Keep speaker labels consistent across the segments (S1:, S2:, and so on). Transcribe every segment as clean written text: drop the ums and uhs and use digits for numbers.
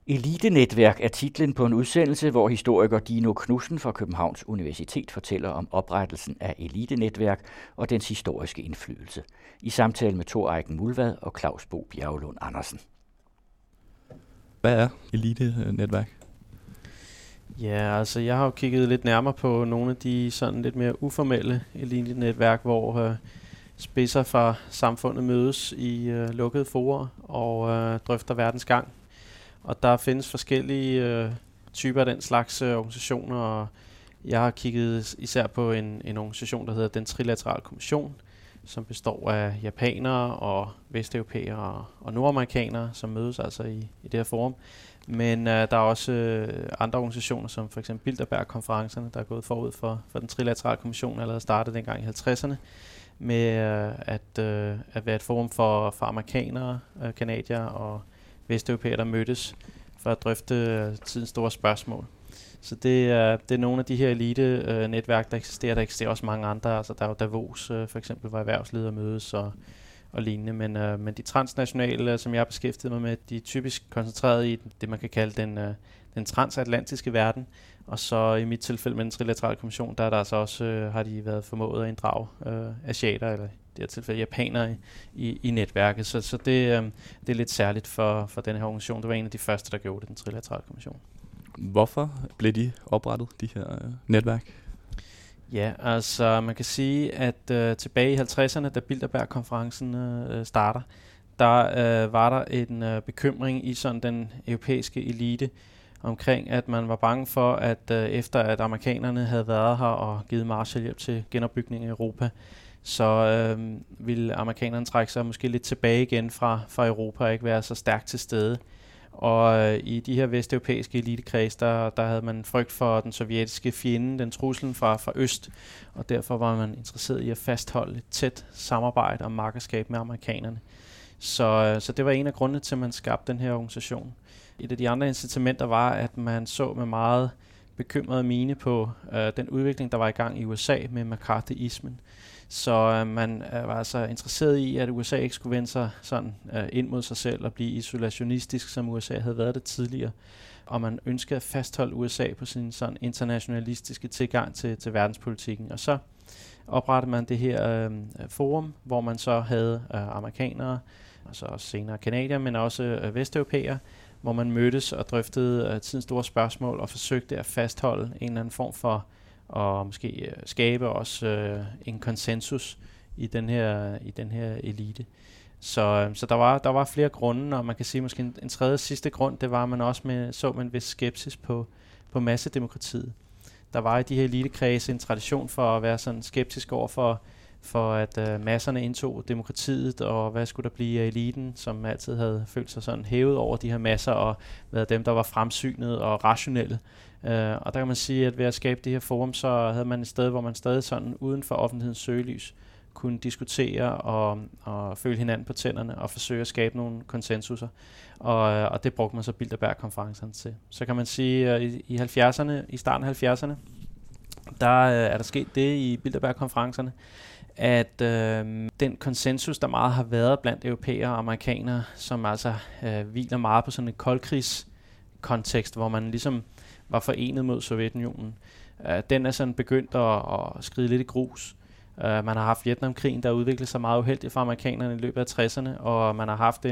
S1: Elitenetværk er titlen på en udsendelse, hvor historiker Dino Knudsen fra Københavns Universitet fortæller om oprettelsen af Elitenetværk og dens historiske indflydelse. I samtale med Thor Eiken Mulvad og Claus Bo Bjerglund Andersen.
S2: Hvad er Elitenetværk?
S3: Ja, altså jeg har jo kigget lidt nærmere på nogle af de sådan lidt mere uformelle elitenetværk, hvor spidser fra samfundet mødes i lukkede forer og drøfter verdens gang. Og der findes forskellige typer af den slags organisationer, og jeg har kigget især på en organisation, der hedder Den Trilaterale Kommission, som består af japanere og vesteuropæere og nordamerikanere, som mødes altså i det her forum. Men der er også andre organisationer, som for eksempel Bilderberg-konferencerne, der er gået forud for Den Trilaterale Kommission, allerede startede dengang i 50'erne, med at være et forum for amerikanere, kanadier og vesteuropæere, der mødtes for at drøfte tidens store spørgsmål. Så det er nogle af de her elite-netværk, der eksisterer. Der eksisterer også mange andre. Altså, der er jo Davos, for eksempel, hvor erhvervsledere mødes og lignende. Men de transnationale, som jeg har beskæftiget mig med, de er typisk koncentreret i det, man kan kalde den transatlantiske verden. Og så i mit tilfælde med Den Trilaterale Kommission, der er der altså også, har de været formået at inddrage asiater, eller i det her tilfælde japanere, i netværket. Så det er lidt særligt for den her organisation. Det var en af de første, der gjorde det, Den Trilaterale Kommission.
S2: Hvorfor blev de oprettet, de her netværk?
S3: Ja, altså man kan sige, at tilbage i 50'erne, da Bilderberg-konferencen starter, der var der en bekymring i sådan den europæiske elite omkring, at man var bange for, at efter at amerikanerne havde været her og givet Marshallhjælp til genopbygning af Europa, så ville amerikanerne trække sig måske lidt tilbage igen fra Europa og ikke være så stærkt til stede. Og i de her vesteuropæiske elitekreds, der havde man frygt for den sovjetiske fjende, den truslen fra øst, og derfor var man interesseret i at fastholde et tæt samarbejde og makkerskab med amerikanerne. Så det var en af grundene til, at man skabte den her organisation. Et af de andre incitamenter var, at man så med meget bekymret mine på den udvikling, der var i gang i USA med McCarthyismen. Så man var altså interesseret i, at USA ikke skulle vende sig sådan ind mod sig selv og blive isolationistisk, som USA havde været det tidligere. Og man ønskede at fastholde USA på sin sådan internationalistiske tilgang til verdenspolitikken. Og så oprettede man det her forum, hvor man så havde amerikanere, og så også senere kanadier, men også vesteuropæere, hvor man mødtes og drøftede tidens store spørgsmål og forsøgte at fastholde en eller anden form for og måske skabe også en konsensus i den her elite. Så der var flere grunde, og man kan sige måske en tredje sidste grund, det var, at man også så med en vis skepsis på massedemokratiet. Der var i de her elitekredse en tradition for at være sådan skeptisk over for at masserne indtog demokratiet, og hvad skulle der blive af eliten, som altid havde følt sig sådan hævet over de her masser, og været dem, der var fremsynede og rationelle. Og der kan man sige, at ved at skabe det her forum, så havde man et sted, hvor man stadig sådan uden for offentlighedens søgelys kunne diskutere og føle hinanden på tænderne og forsøge at skabe nogle konsensuser. Og det brugte man så Bilderberg-konferencerne til. Så kan man sige, at i starten af 70'erne, der er der sket det i Bilderberg-konferencerne, at den konsensus, der meget har været blandt europæere og amerikanere, som altså hviler meget på sådan en koldkrigskontekst, hvor man ligesom var forenet mod Sovjetunionen, den er sådan begyndt at skride lidt i grus. Man har haft Vietnamkrigen, der udviklede sig meget uheldigt for amerikanerne i løbet af 60'erne, og man har haft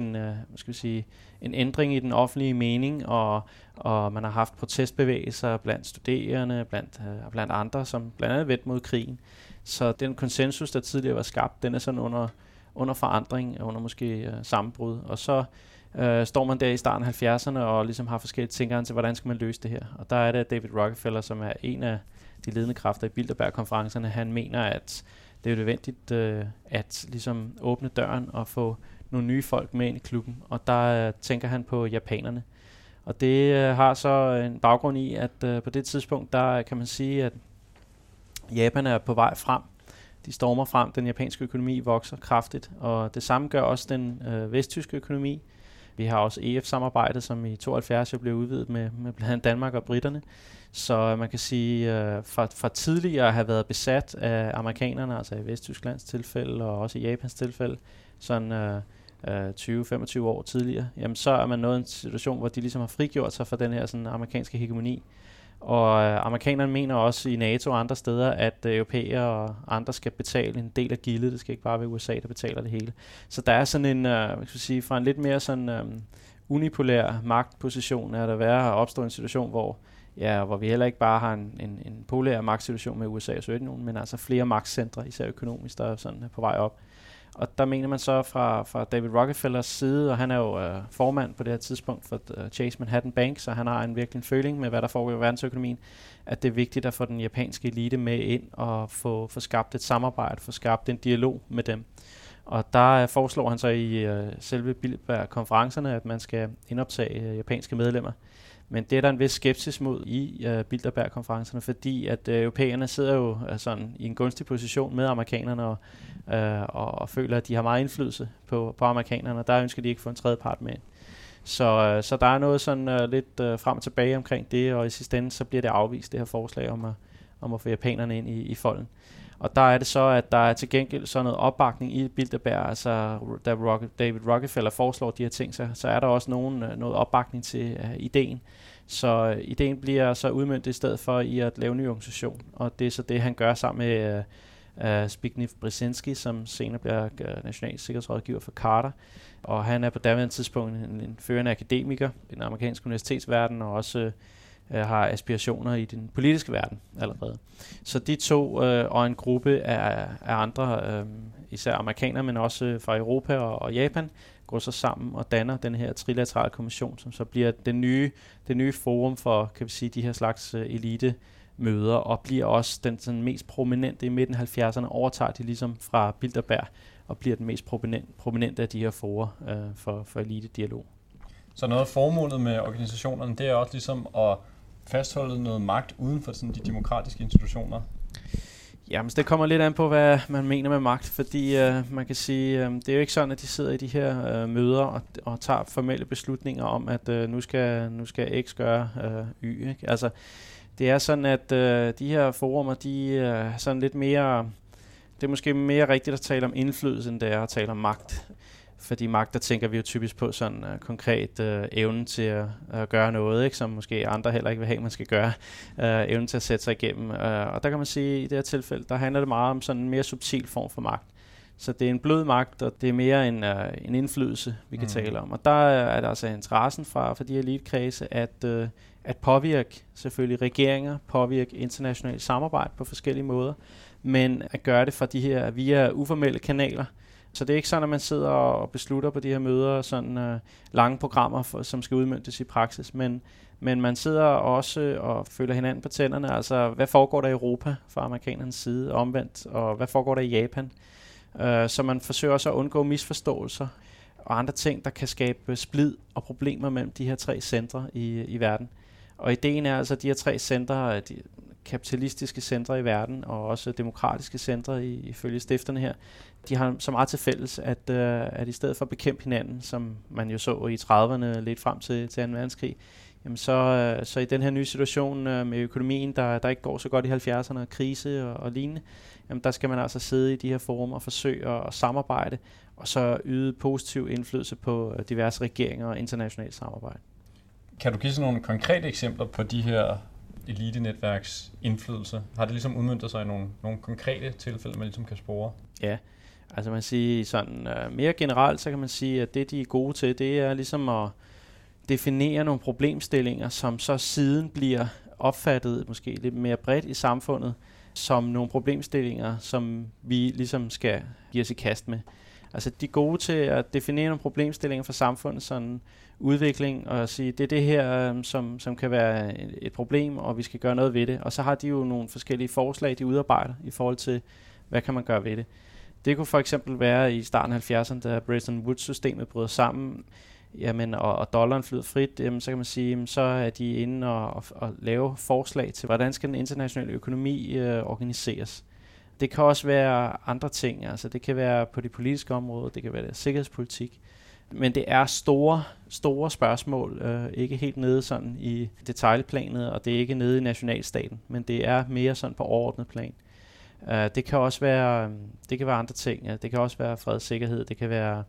S3: en ændring i den offentlige mening, og man har haft protestbevægelser blandt studerende, blandt andre, som blandt andet vendte mod krigen. Så den konsensus, der tidligere var skabt, den er sådan under forandring, under måske sammenbrud. Og så står man der i starten af 70'erne og ligesom har forskellige tænkere til, hvordan skal man løse det her. Og der er det David Rockefeller, som er en af de ledende kræfter i Bilderberg-konferencerne. Han mener, at det er nødvendigt at ligesom åbne døren og få nogle nye folk med ind i klubben. Og der tænker han på japanerne. Og det har så en baggrund i, at på det tidspunkt, der kan man sige, at Japan er på vej frem. De stormer frem. Den japanske økonomi vokser kraftigt, og det samme gør også den vesttyske økonomi. Vi har også EF-samarbejdet, som i 72 blev udvidet med blandt andet Danmark og britterne. Så man kan sige, fra tidligere at have været besat af amerikanerne, altså i Vesttysklands tilfælde og også i Japans tilfælde, sådan 20-25 år tidligere, jamen så er man nået en situation, hvor de ligesom har frigjort sig fra den her sådan amerikanske hegemoni. Og amerikanerne mener også i NATO og andre steder, at europæere og andre skal betale en del af gildet. Det skal ikke bare være USA, der betaler det hele. Så der er sådan en, fra en lidt mere sådan unipolær magtposition, er der værd at opstå en situation, hvor vi heller ikke bare har en polær magtsituation med USA og Sovjetunionen, men altså flere magtcentre, især økonomisk, der er sådan på vej op. Og der mener man så fra David Rockefellers side, og han er jo formand på det her tidspunkt for Chase Manhattan Bank, så han har virkelig en føling med, hvad der foregår i verdensøkonomien, at det er vigtigt at få den japanske elite med ind og få skabt et samarbejde, få skabt en dialog med dem. Og der foreslår han så i selve Bilderberg-konferencerne, at man skal indoptage japanske medlemmer. Men det er der en vis skepsis mod i Bilderberg-konferencerne, fordi at europæerne sidder jo sådan i en gunstig position med amerikanerne og føler, at de har meget indflydelse på amerikanerne, og der ønsker de ikke at få en tredje part med. Så der er noget sådan lidt frem og tilbage omkring det, og i sidste ende så bliver det afvist, det her forslag om at få japanerne ind i folden. Og der er det så, at der er til gengæld sådan noget opbakning i Bilderberg, altså da David Rockefeller foreslår de her ting, så er der også noget opbakning til ideen. Så ideen bliver så udmøntet i stedet for i at lave en ny organisation, og det er så det, han gør sammen med Zbigniew Brzezinski, som senere bliver national sikkerhedsrådgiver for Carter. Og han er på daværende tidspunkt en førende akademiker i den amerikanske universitetsverden, og også har aspirationer i den politiske verden allerede. Så de to og en gruppe af andre, især amerikanere, men også fra Europa og Japan, går så sammen og danner den her trilaterale kommission, som så bliver det nye forum for, kan vi sige, de her slags elite møder, og bliver også den sådan mest prominente i midten af 70'erne, overtager de ligesom fra Bilderberg, og bliver den mest prominente af de her forer for elite-dialog.
S4: Så noget af formålet med organisationerne, det er også ligesom at fastholde noget magt uden for sådan de demokratiske institutioner?
S3: Jamen, det kommer lidt an på, hvad man mener med magt, fordi man kan sige, det er jo ikke sådan, at de sidder i de her møder og tager formelle beslutninger om, at nu skal X gøre Y. Ikke? Altså, det er sådan, at de her forumer, de er sådan lidt mere, det er måske mere rigtigt at tale om indflydelse, end det er at tale om magt. Fordi magt, der tænker vi jo typisk på sådan konkret evnen til at gøre noget, ikke, som måske andre heller ikke vil have, man skal gøre. Evnen til at sætte sig igennem. Og der kan man sige, at i det her tilfælde, der handler det meget om sådan en mere subtil form for magt. Så det er en blød magt, og det er mere en indflydelse, vi kan tale om. Og der er der altså interessen fra de elitekredse at påvirke selvfølgelig regeringer, påvirke internationalt samarbejde på forskellige måder, men at gøre det fra de her via uformelle kanaler. Så det er ikke sådan, at man sidder og beslutter på de her møder sådan lange programmer, som skal udmøntes i praksis, men man sidder også og føler hinanden på tænderne. Altså, hvad foregår der i Europa fra amerikanernes side omvendt, og hvad foregår der i Japan? Så man forsøger også at undgå misforståelser og andre ting, der kan skabe splid og problemer mellem de her tre centre i verden. Og ideen er altså, at de her tre centre, de kapitalistiske centre i verden, og også demokratiske centre ifølge stifterne her, de har så meget til fælles, at i stedet for at bekæmpe hinanden, som man jo så i 30'erne lidt frem til 2. verdenskrig, jamen så i den her nye situation med økonomien, der ikke går så godt i 70'erne, og krise og lignende, jamen der skal man altså sidde i de her forumer og forsøge at samarbejde, og så yde positiv indflydelse på diverse regeringer og internationalt samarbejde.
S4: Kan du give sådan nogle konkrete eksempler på de her elitenetværks indflydelse? Har det ligesom udmøntet sig i nogle konkrete tilfælde, man ligesom kan spore?
S3: Ja, altså man siger sådan mere generelt, så kan man sige, at det de er gode til, det er ligesom at definere nogle problemstillinger, som så siden bliver opfattet måske lidt mere bredt i samfundet, som nogle problemstillinger, som vi ligesom skal give os i kast med. Altså de er gode til at definere nogle problemstillinger for samfundet, sådan udvikling, og sige, det er det her, som kan være et problem, og vi skal gøre noget ved det. Og så har de jo nogle forskellige forslag, de udarbejder i forhold til, hvad kan man gøre ved det. Det kunne for eksempel være i starten af 70'erne, da Bretton Woods-systemet brød sammen, jamen, og dollaren flyder frit, jamen, så kan man sige, jamen, så er de inde og lave forslag til, hvordan skal den internationale økonomi organiseres. Det kan også være andre ting, altså det kan være på det politiske område, det kan være det sikkerhedspolitik, men det er store spørgsmål, ikke helt nede sådan i detaljplanet, og det er ikke nede i nationalstaten, men det er mere sådan på overordnet plan. Det kan også være andre ting, det kan også være fred og sikkerhed, det kan være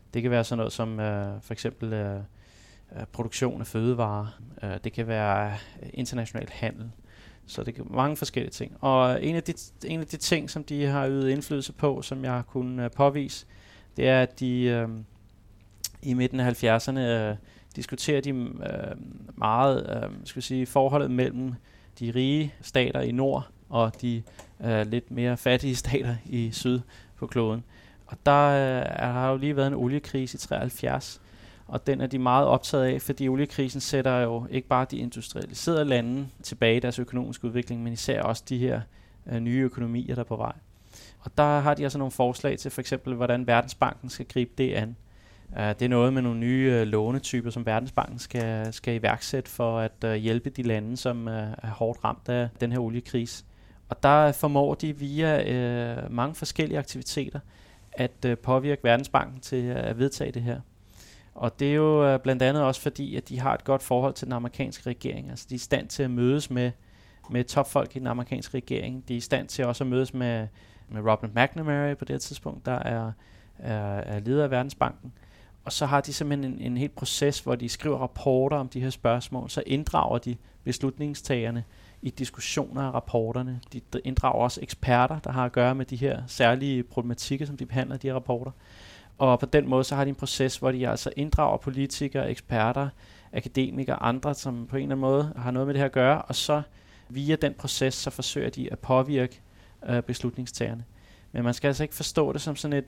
S3: Det kan være sådan noget som for eksempel produktion af fødevarer. Det kan være international handel. Så det kan mange forskellige ting. Og en af de ting, som de har øvet indflydelse på, som jeg har kunnet påvise, det er, at de i midten af 70'erne diskuterer de meget forholdet mellem de rige stater i nord og de lidt mere fattige stater i syd på kloden. Og der har jo lige været en oliekrise i 73, og den er de meget optaget af, fordi oliekrisen sætter jo ikke bare de industrialiserede lande tilbage i deres økonomiske udvikling, men især også de her nye økonomier, der er på vej. Og der har de altså nogle forslag til for eksempel, hvordan Verdensbanken skal gribe det an. Det er noget med nogle nye lånetyper, som Verdensbanken skal iværksætte for at hjælpe de lande, som er hårdt ramt af den her oliekrise. Og der formår de via mange forskellige aktiviteter at påvirke Verdensbanken til at vedtage det her. Og det er jo blandt andet også fordi, at de har et godt forhold til den amerikanske regering. Altså de er i stand til at mødes med topfolk i den amerikanske regering. De er i stand til også at mødes med Robert McNamara på det her tidspunkt, der er leder af Verdensbanken. Og så har de simpelthen en hel proces, hvor de skriver rapporter om de her spørgsmål. Så inddrager de beslutningstagerne i diskussioner af rapporterne. De inddrager også eksperter, der har at gøre med de her særlige problematikker, som de behandler i de her rapporter. Og på den måde så har de en proces, hvor de altså inddrager politikere, eksperter, akademikere og andre, som på en eller anden måde har noget med det her at gøre. Og så via den proces, så forsøger de at påvirke beslutningstagerne. Men man skal altså ikke forstå det som sådan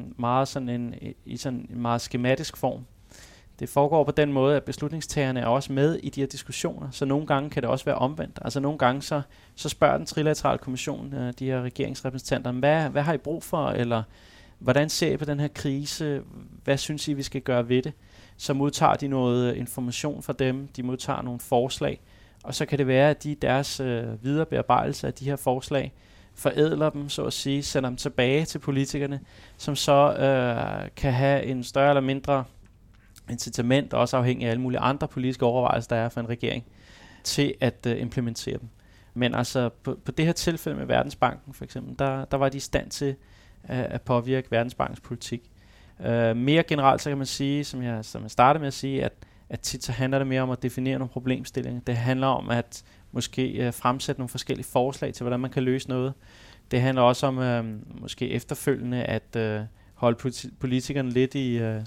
S3: en meget skematisk form. Det foregår på den måde, at beslutningstagerne er også med i de her diskussioner, så nogle gange kan det også være omvendt. Altså nogle gange så spørger den trilaterale kommission, de her regeringsrepræsentanter, hvad har I brug for, eller hvordan ser I på den her krise, hvad synes I, vi skal gøre ved det? Så modtager de noget information fra dem, de modtager nogle forslag, og så kan det være, at de deres videre bearbejdelse af de her forslag forædler dem, så at sige, sender dem tilbage til politikerne, som så kan have en større eller mindre incitament, også afhængig af alle mulige andre politiske overvejelser, der er for en regering, til at implementere dem. Men altså på det her tilfælde med Verdensbanken for eksempel, der var de i stand til at påvirke Verdensbankens politik. Mere generelt så kan man sige, som jeg startede med at sige, at tit så handler det mere om at definere nogle problemstillinger. Det handler om at måske fremsætte nogle forskellige forslag til, hvordan man kan løse noget. Det handler også om måske efterfølgende at holde politikerne lidt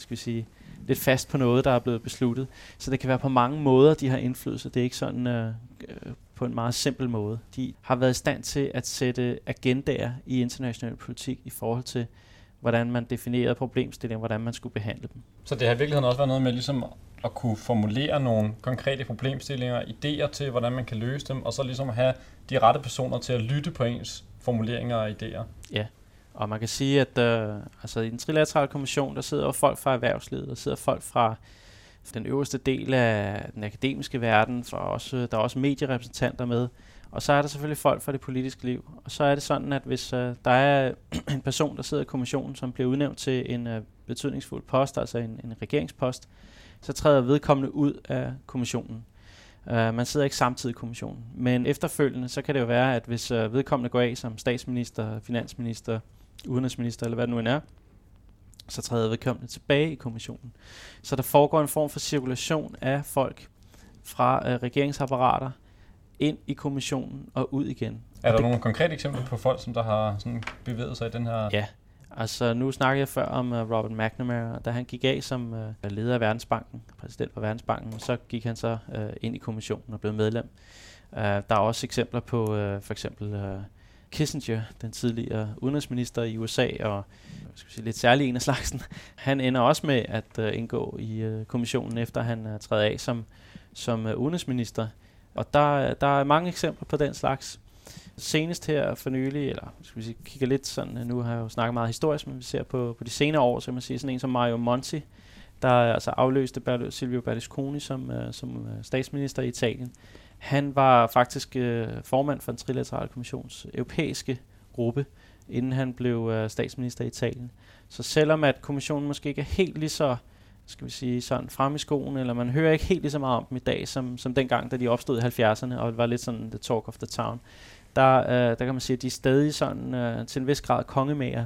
S3: lidt fast på noget, der er blevet besluttet. Så det kan være på mange måder, de har indflydelse. Det er ikke sådan på en meget simpel måde. De har været i stand til at sætte agendaer i international politik i forhold til, hvordan man definerede problemstillinger, hvordan man skulle behandle dem.
S4: Så det har i virkeligheden også været noget med ligesom at kunne formulere nogle konkrete problemstillinger, idéer til, hvordan man kan løse dem, og så ligesom have de rette personer til at lytte på ens formuleringer og idéer.
S3: Ja, og man kan sige, at i den trilaterale kommission, der sidder jo folk fra erhvervslivet, der sidder folk fra den øverste del af den akademiske verden, der er også medierepræsentanter med, og så er der selvfølgelig folk fra det politiske liv. Og så er det sådan, at hvis der er en person, der sidder i kommissionen, som bliver udnævnt til en betydningsfuld post, altså en regeringspost, så træder vedkommende ud af kommissionen. Man sidder ikke samtidig i kommissionen. Men efterfølgende, så kan det jo være, at hvis vedkommende går af som statsminister, finansminister, udenrigsminister eller hvad det nu end er, så træder vedkommende tilbage i kommissionen. Så der foregår en form for cirkulation af folk fra regeringsapparater ind i kommissionen og ud igen.
S4: Er der nogle konkrete eksempler på folk, som der har sådan bevæget sig i den her?
S3: Ja, altså nu snakkede jeg før om Robert McNamara, da han gik af som leder af Verdensbanken, præsident for Verdensbanken, så gik han så ind i kommissionen og blev medlem. Der er også eksempler på for eksempel Kissinger, den tidligere udenrigsminister i USA, og lidt særlig en af slagsen. Han ender også med at indgå i kommissionen, efter han træder af som udenrigsminister. Og der er mange eksempler på den slags. Senest her for nylig, eller kigger lidt sådan, nu har jeg jo snakket meget historisk, men vi ser på de senere år, så kan man sige sådan en som Mario Monti, der altså afløste Silvio Berlusconi som statsminister i Italien. Han var faktisk formand for den trilaterale kommissions europæiske gruppe, inden han blev statsminister i Italien. Så selvom at kommissionen måske ikke er helt lige så, sådan frem i skoen, eller man hører ikke helt lige så meget om dem i dag, som dengang, da de opstod i 70'erne, og det var lidt sådan the talk of the town, der kan man sige, at de er stadig sådan til en vis grad kongemager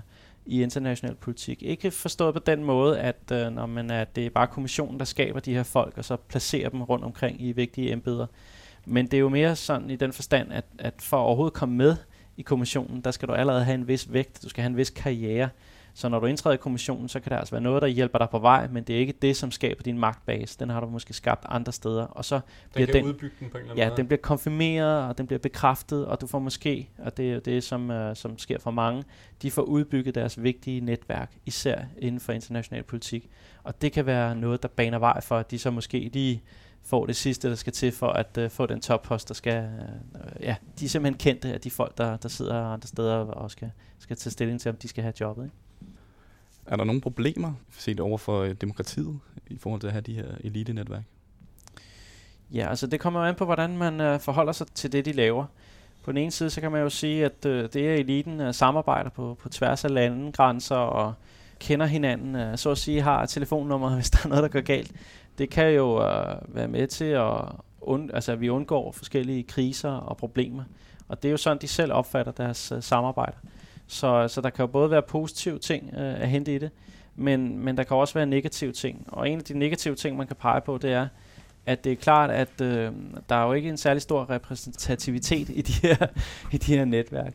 S3: i international politik. Ikke forstået på den måde, at det er bare kommissionen, der skaber de her folk, og så placerer dem rundt omkring i vigtige embeder. Men det er jo mere sådan i den forstand, at for at overhovedet komme med i kommissionen, der skal du allerede have en vis vægt, du skal have en vis karriere. Så når du indtræder i kommissionen, så kan der altså være noget, der hjælper dig på vej, men det er ikke det, som skaber din magtbase. Den har du måske skabt andre steder. Og så bliver den
S4: udbygge den på en eller anden måde.
S3: den bliver konfirmeret, og den bliver bekræftet, og du får måske, og det er jo det, som sker for mange, de får udbygget deres vigtige netværk, især inden for international politik. Og det kan være noget, der baner vej for, at de så måske lige får det sidste, der skal til for at få den toppost, der skal... de er simpelthen kendte af de folk, der sidder andre steder og skal tage stilling til, om de skal have jobbet, ikke?
S2: Er der nogle problemer set over for demokratiet i forhold til at have de her elitenetværk?
S3: Ja, altså det kommer jo an på, hvordan man forholder sig til det, de laver. På den ene side, så kan man jo sige, at det er eliten samarbejder på tværs af landegrænser og kender hinanden, så at sige har telefonnummer, hvis der er noget, der går galt. Det kan jo være med til at vi undgår forskellige kriser og problemer. Og det er jo sådan, de selv opfatter deres samarbejder. Så der kan jo både være positive ting at hente i det, men der kan også være negative ting. Og en af de negative ting, man kan pege på, det er, at det er klart, at der er jo ikke en særlig stor repræsentativitet i de her netværk.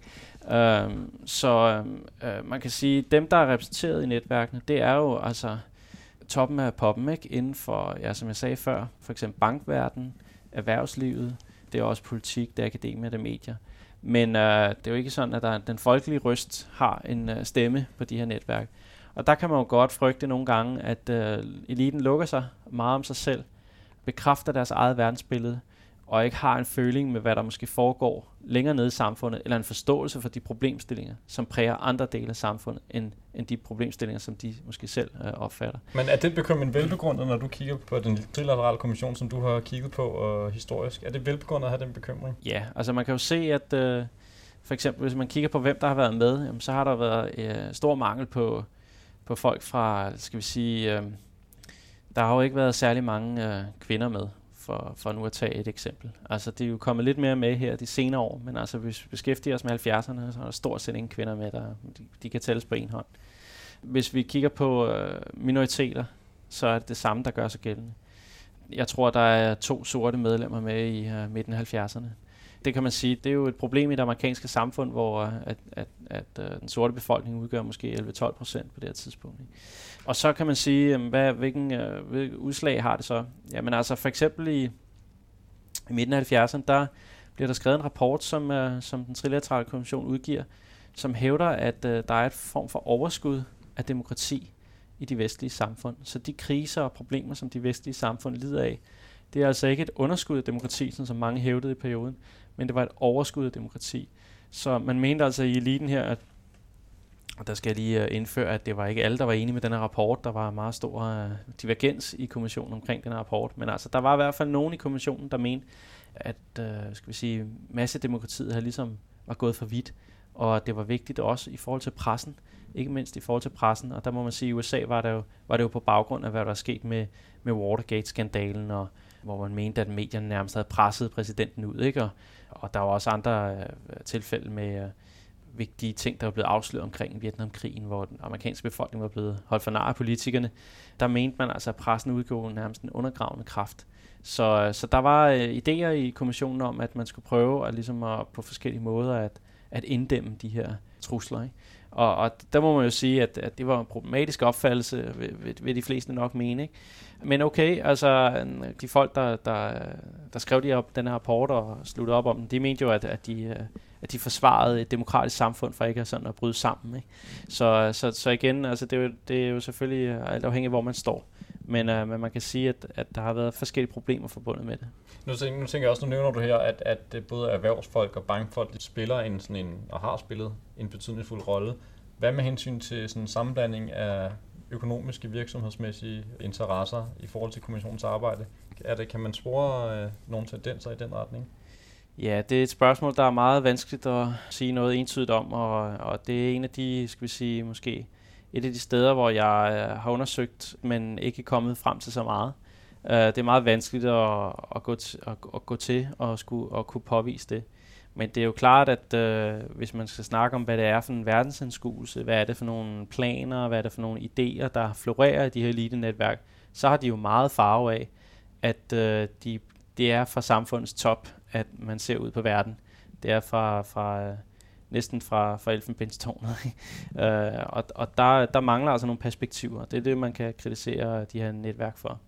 S3: Man kan sige, at dem, der er repræsenteret i netværkene, det er jo altså toppen af poppen, ikke? Inden for, som jeg sagde før, for eksempel bankverdenen, erhvervslivet, det er også politik, det er akademia, det er medier. Men det er jo ikke sådan, at den folkelige røst har en stemme på de her netværk. Og der kan man jo godt frygte nogle gange, at eliten lukker sig meget om sig selv, bekræfter deres eget verdensbillede, og ikke har en føling med, hvad der måske foregår længere nede i samfundet, eller en forståelse for de problemstillinger, som præger andre dele af samfundet, end de problemstillinger, som de måske selv opfatter.
S4: Men er det bekymring velbegrundet, når du kigger på den trilaterale kommission, som du har kigget på historisk? Er det velbegrundet at have den bekymring?
S3: Ja, altså man kan jo se, at for eksempel, hvis man kigger på, hvem der har været med, jamen, så har der været stor mangel på folk fra, skal vi sige, der har jo ikke været særlig mange kvinder med. For nu at tage et eksempel. Altså, det er jo kommet lidt mere med her de senere år, men altså, hvis vi beskæftiger os med 70'erne, så er der stort set ingen kvinder med, de kan tælles på en hånd. Hvis vi kigger på minoriteter, så er det det samme, der gør sig gældende. Jeg tror, der er 2 sorte medlemmer med i midten af 70'erne. Det kan man sige, det er jo et problem i det amerikanske samfund, hvor at den sorte befolkning udgør måske 11-12% på det her tidspunkt. Ikke? Og så kan man sige, hvilken udslag har det så? Jamen altså for eksempel i midten af 70'erne, der bliver der skrevet en rapport, som den trilaterale kommission udgiver, som hævder, at der er et form for overskud af demokrati i de vestlige samfund. Så de kriser og problemer, som de vestlige samfund lider af, det er altså ikke et underskud af demokrati, som mange hævdede i perioden, men det var et overskud af demokrati. Så man mente altså i eliten her, at og der skal jeg lige indføre, at det var ikke alle, der var enige med den her rapport. Der var meget stor divergens i kommissionen omkring den her rapport. Men altså, der var i hvert fald nogen i kommissionen, der mente, at massedemokratiet havde ligesom var gået for vidt. Og det var vigtigt også i forhold til pressen. Ikke mindst i forhold til pressen. Og der må man sige, at i USA var det jo på baggrund af, hvad der er sket med Watergate-skandalen, og hvor man mente, at medierne nærmest havde presset præsidenten ud. Ikke? Og der var også andre tilfælde med vigtige ting, der var blevet afsløret omkring Vietnamkrigen, hvor den amerikanske befolkning var blevet holdt for nar af politikerne. Der mente man altså, at pressen udgjorde nærmest en undergravende kraft. Så der var idéer i kommissionen om, at man skulle prøve at på forskellige måder at inddæmme de her trusler. Ikke? Og der må man jo sige, at det var en problematisk opfattelse, vil de fleste nok mene. Ikke? Men okay, altså de folk, der skrev den her rapport og sluttede op om den, de mente jo, at de forsvarede et demokratisk samfund for ikke sådan at bryde sammen. Ikke? Så igen, altså det er jo selvfølgelig alt afhængigt af, hvor man står. Men man kan sige, at der har været forskellige problemer forbundet med det.
S4: Nu tænker jeg også, nu nævner du her, at både erhvervsfolk og bankfolk spiller og har spillet en betydningsfuld rolle. Hvad med hensyn til sådan en sammenblanding af økonomiske virksomhedsmæssige interesser i forhold til kommissionens arbejde? Kan man spore nogle tendenser i den retning?
S3: Ja, det er et spørgsmål, der er meget vanskeligt at sige noget entydigt om, og det er en af de, skal vi sige, måske et af de steder, hvor jeg har undersøgt, men ikke kommet frem til så meget. Det er meget vanskeligt at gå til og kunne påvise det. Men det er jo klart, at hvis man skal snakke om, hvad det er for en verdensanskuelse, hvad er det for nogle planer, hvad er det for nogle idéer, der florerer i de her elitenetværk, så har de jo meget farve af, at det er fra samfundets top, at man ser ud på verden. Det er næsten fra Elfenbenstårnet. Og der mangler altså nogle perspektiver. Det er det, man kan kritisere de her netværk for.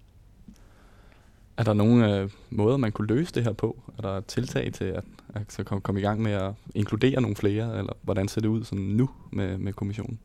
S2: Er der nogle måder, man kunne løse det her på? Er der tiltag til at komme i gang med at inkludere nogle flere? Eller hvordan ser det ud sådan nu med kommissionen?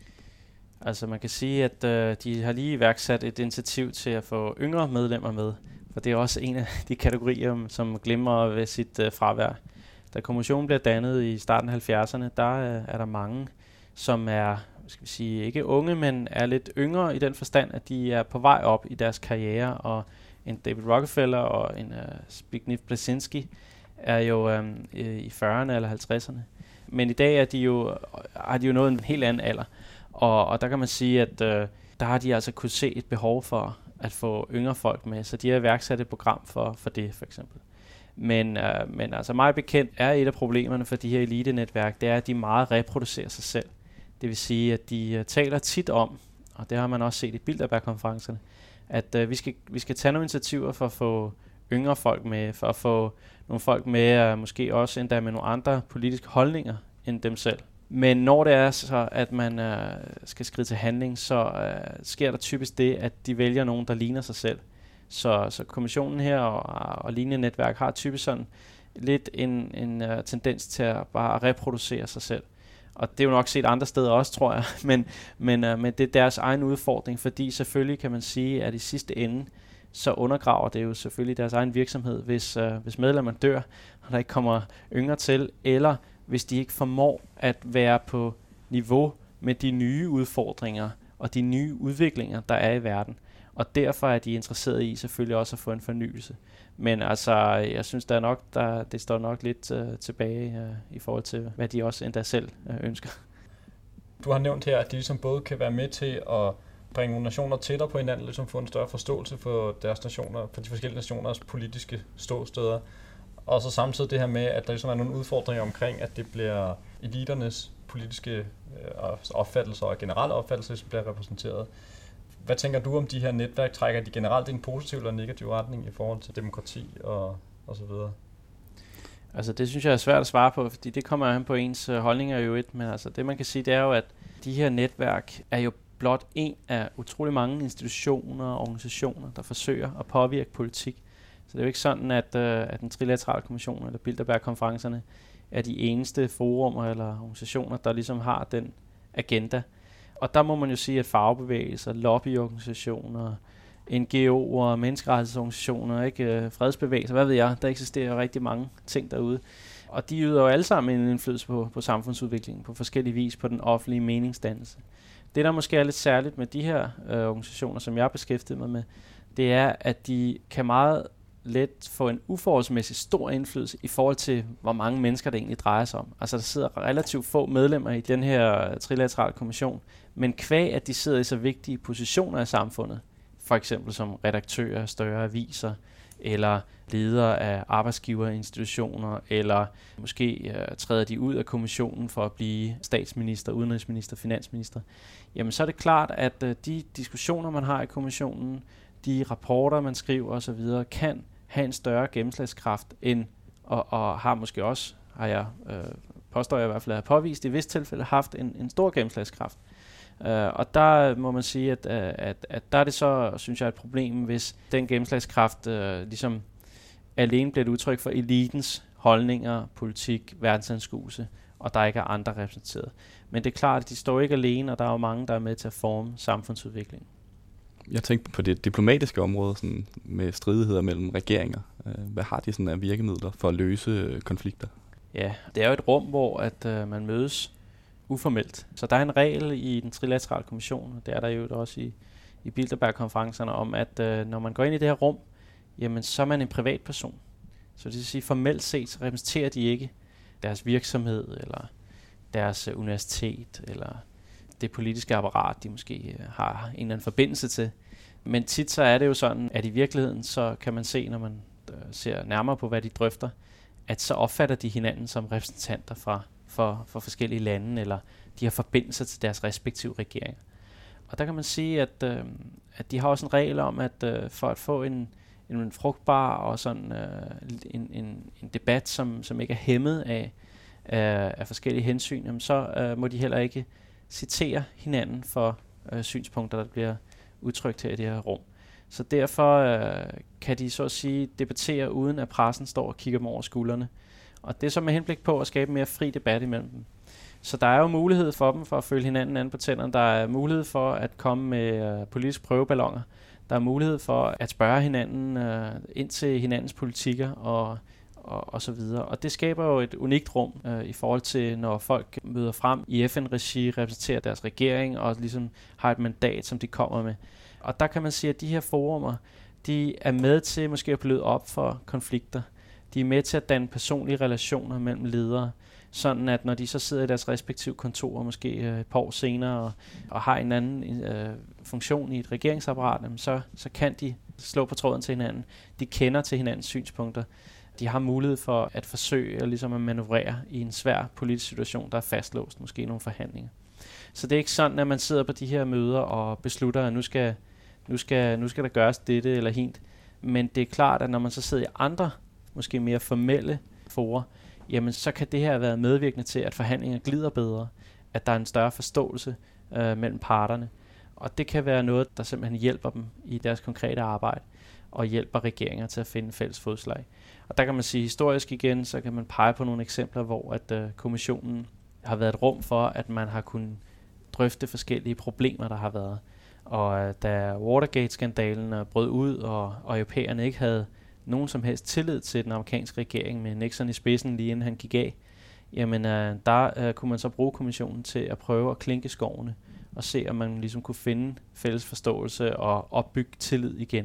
S3: Altså man kan sige, at de har lige iværksat et initiativ til at få yngre medlemmer med. For det er også en af de kategorier, som glemmer ved sit fravær. Da kommissionen bliver dannet i starten af 70'erne, der er der mange, som er, skal vi sige, ikke unge, men er lidt yngre i den forstand, at de er på vej op i deres karriere. Og en David Rockefeller og en Zbigniew Brzezinski er jo i 40'erne eller 50'erne. Men i dag har de jo nået en helt anden alder. Og der kan man sige, at der har de altså kunne se et behov for at få yngre folk med, så de har iværksat et program for det, for eksempel. Men altså meget bekendt er et af problemerne for de her elitenetværk, det er, at de meget reproducerer sig selv. Det vil sige, at de taler tit om, og det har man også set i Bilderberg-konferencerne, at vi skal tage nogle initiativer for at få yngre folk med, for at få nogle folk med, måske også endda med nogle andre politiske holdninger end dem selv. Men når det er så, at man skal skride til handling, så sker der typisk det, at de vælger nogen, der ligner sig selv. Så kommissionen her og lignende netværk har typisk sådan lidt en tendens til at bare reproducere sig selv. Og det er jo nok set andre steder også, tror jeg. Men det er deres egen udfordring, fordi selvfølgelig kan man sige, at i sidste ende, så undergraver det jo selvfølgelig deres egen virksomhed, hvis medlemmerne dør, og der ikke kommer yngre til, eller hvis de ikke formår at være på niveau med de nye udfordringer og de nye udviklinger, der er i verden. Og derfor er de interesserede i selvfølgelig også at få en fornyelse. Men altså, jeg synes, det står nok lidt tilbage i forhold til, hvad de også endda selv ønsker.
S4: Du har nævnt her, at de ligesom både kan være med til at bringe nogle nationer tættere på hinanden, ligesom få en større forståelse for deres nationer, for de forskellige nationers politiske ståsteder. Og så samtidig det her med, at der ligesom er nogle udfordringer omkring, at det bliver eliternes politiske opfattelser og generelle opfattelser, som bliver repræsenteret. Hvad tænker du om de her netværk? Trækker de generelt i en positiv eller negativ retning i forhold til demokrati og så videre?
S3: Altså det synes jeg er svært at svare på, fordi det kommer an på ens holdninger jo et. Men altså det man kan sige, det er jo, at de her netværk er jo blot en af utrolig mange institutioner og organisationer, der forsøger at påvirke politik. Så det er jo ikke sådan, at den trilaterale kommission eller Bilderberg-konferencerne er de eneste forumer eller organisationer, der ligesom har den agenda. Og der må man jo sige, at fagbevægelser, lobbyorganisationer, NGO'er, menneskerettighedsorganisationer, ikke, fredsbevægelser, hvad ved jeg, der eksisterer rigtig mange ting derude. Og de yder jo alle sammen en indflydelse på samfundsudviklingen på forskellige vis på den offentlige meningsdannelse. Det, der måske er lidt særligt med de her organisationer, som jeg har beskæftiget mig med, det er, at de kan meget let få en uforholdsmæssig stor indflydelse i forhold til, hvor mange mennesker det egentlig drejer sig om. Altså der sidder relativt få medlemmer i den her trilaterale kommission, men kvæg at de sidder i så vigtige positioner i samfundet, for eksempel som redaktører af større aviser, eller ledere af arbejdsgiverinstitutioner, eller måske træder de ud af kommissionen for at blive statsminister, udenrigsminister, finansminister, jamen så er det klart, at de diskussioner, man har i kommissionen, de rapporter, man skriver osv., kan have en større gennemslagskraft end, og har måske også, påstår jeg i hvert fald, har påvist i vist tilfælde, haft en stor gennemslagskraft. Og der må man sige, at der er det så, synes jeg, et problem, hvis den gennemslagskraft ligesom alene bliver et udtryk for elitens holdninger, politik, verdensanskuelse, og der ikke er andre repræsenteret. Men det er klart, at de står ikke alene, og der er jo mange, der er med til at forme samfundsudviklingen.
S2: Jeg tænkte på det diplomatiske område sådan med stridigheder mellem regeringer. Hvad har de sådan af virkemidler for at løse konflikter?
S3: Ja, det er jo et rum, hvor at man mødes uformelt. Så der er en regel i den trilaterale kommission, og det er der jo også i Bilderberg-konferencerne, om at når man går ind i det her rum, jamen så er man en privatperson. Så det vil sige, formelt set så repræsenterer de ikke deres virksomhed, eller deres universitet, eller det politiske apparat, de måske har en eller anden forbindelse til. Men tit så er det jo sådan, at i virkeligheden, så kan man se, når man ser nærmere på, hvad de drøfter, at så opfatter de hinanden som repræsentanter for forskellige lande, eller de har forbindelser til deres respektive regeringer. Og der kan man sige, at de har også en regel om, at for at få en frugtbar og sådan en debat, som ikke er hæmmet af forskellige hensyn, jamen så må de heller ikke citere hinanden for synspunkter, der bliver udtrykt her i det her rum. Så derfor kan de så at sige debattere, uden at pressen står og kigger dem over skuldrene. Og det er så med henblik på at skabe mere fri debat imellem dem. Så der er jo mulighed for dem for at følge hinanden an på tænderne. Der er mulighed for at komme med politiske prøveballoner. Der er mulighed for at spørge hinanden ind til hinandens politikker og så videre. Og det skaber jo et unikt rum i forhold til, når folk møder frem i FN-regi, repræsenterer deres regering og ligesom har et mandat, som de kommer med. Og der kan man sige, at de her forumer, de er med til måske at bløde op for konflikter. De er med til at danne personlige relationer mellem ledere, sådan at når de så sidder i deres respektive kontorer, måske et par år senere, og har en anden funktion i et regeringsapparat, så kan de slå på tråden til hinanden. De kender til hinandens synspunkter. De har mulighed for at forsøge ligesom at manøvrere i en svær politisk situation, der er fastlåst, måske i nogle forhandlinger. Så det er ikke sådan, at man sidder på de her møder og beslutter, at nu skal der gøres dette eller hint. Men det er klart, at når man så sidder i andre, måske mere formelle fora, jamen så kan det her være medvirkende til, at forhandlinger glider bedre, at der er en større forståelse mellem parterne. Og det kan være noget, der simpelthen hjælper dem i deres konkrete arbejde, og hjælper regeringer til at finde fælles fodslag. Og der kan man sige historisk igen, så kan man pege på nogle eksempler, hvor at kommissionen har været et rum for, at man har kunnet drøfte forskellige problemer, der har været. Og da Watergate-skandalen brød ud, og europæerne ikke havde nogen som helst tillid til den amerikanske regering med Nixon i spidsen lige inden han gik af, jamen der kunne man så bruge kommissionen til at prøve at klinke skovene og se, om man ligesom kunne finde fælles forståelse og opbygge tillid igen.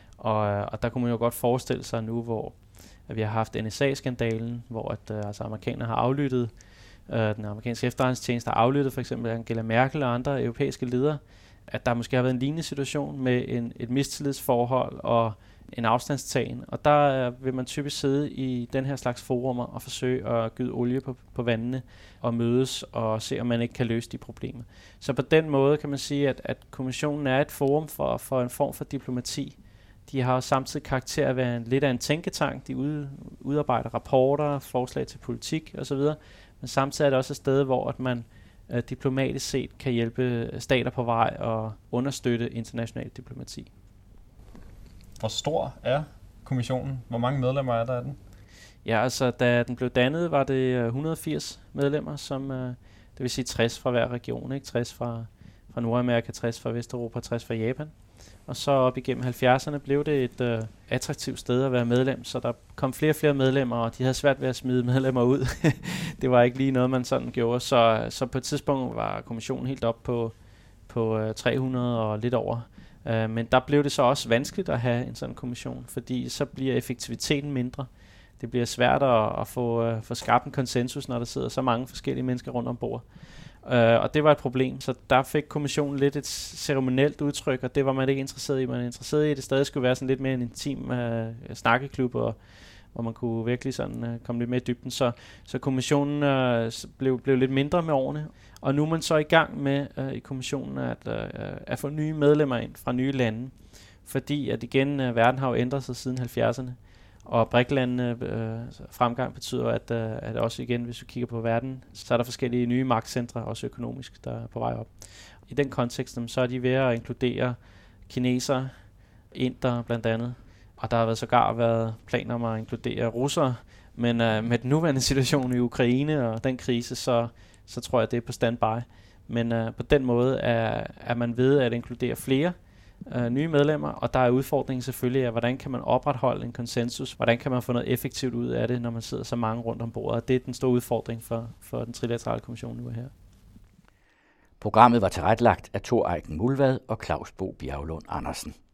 S3: Og der kunne man jo godt forestille sig nu, hvor vi har haft NSA-skandalen, hvor amerikanerne har aflyttet, den amerikanske efterretningstjeneste har aflyttet for eksempel Angela Merkel og andre europæiske ledere, at der måske har været en lignende situation med et mistillidsforhold og en afstandstagen. Og der vil man typisk sidde i den her slags forumer og forsøge at gyde olie på vandene og mødes og se, om man ikke kan løse de problemer. Så på den måde kan man sige, at kommissionen er et forum for en form for diplomati. De har samtidig karakter at være lidt af en tænketank. De udarbejder rapporter, forslag til politik osv. Men samtidig er det også et sted, hvor at man diplomatisk set kan hjælpe stater på vej og understøtte international diplomati.
S4: Hvor stor er kommissionen? Hvor mange medlemmer er der af den?
S3: Ja, altså da den blev dannet, var det 180 medlemmer, som det vil sige 60 fra hver region, ikke? 60 fra Nordamerika, 60 fra Vesteuropa, 60 fra Japan. Og så op igennem 70'erne blev det et attraktivt sted at være medlem, så der kom flere og flere medlemmer, og de havde svært ved at smide medlemmer ud. Det var ikke lige noget, man sådan gjorde. Så på et tidspunkt var kommissionen helt op på 300 og lidt over. Men der blev det så også vanskeligt at have en sådan kommission, fordi så bliver effektiviteten mindre. Det bliver svært at få skabt en konsensus, når der sidder så mange forskellige mennesker rundt om bordet. Og det var et problem, så der fik kommissionen lidt et ceremonielt udtryk, og det var man ikke interesseret i. Man er interesseret i, at det stadig skulle være sådan lidt mere en intim snakkeklub, hvor man kunne virkelig sådan komme lidt mere i dybden. Så kommissionen blev lidt mindre med årene, og nu er man så i gang med i kommissionen at få nye medlemmer ind fra nye lande, fordi at igen, verden har jo ændret sig siden 70'erne. Og BRIC-landene fremgang betyder, at også igen, hvis vi kigger på verden, så er der forskellige nye magtcentre, også økonomisk, der er på vej op. I den kontekst, så er de ved at inkludere kinesere, inder blandt andet, og der har sågar været planer om at inkludere russere, men med den nuværende situation i Ukraine og den krise, så tror jeg, det er på standby. Men på den måde er man ved at inkludere flere nye medlemmer, og der er udfordringen selvfølgelig af, hvordan kan man opretholde en konsensus, hvordan kan man få noget effektivt ud af det, når man sidder så mange rundt om bordet, og det er den store udfordring for den trilaterale kommission nu her.
S1: Programmet var tilrettelagt af Thor Eiken Mulvad og Claus Bo Bjerglund Andersen.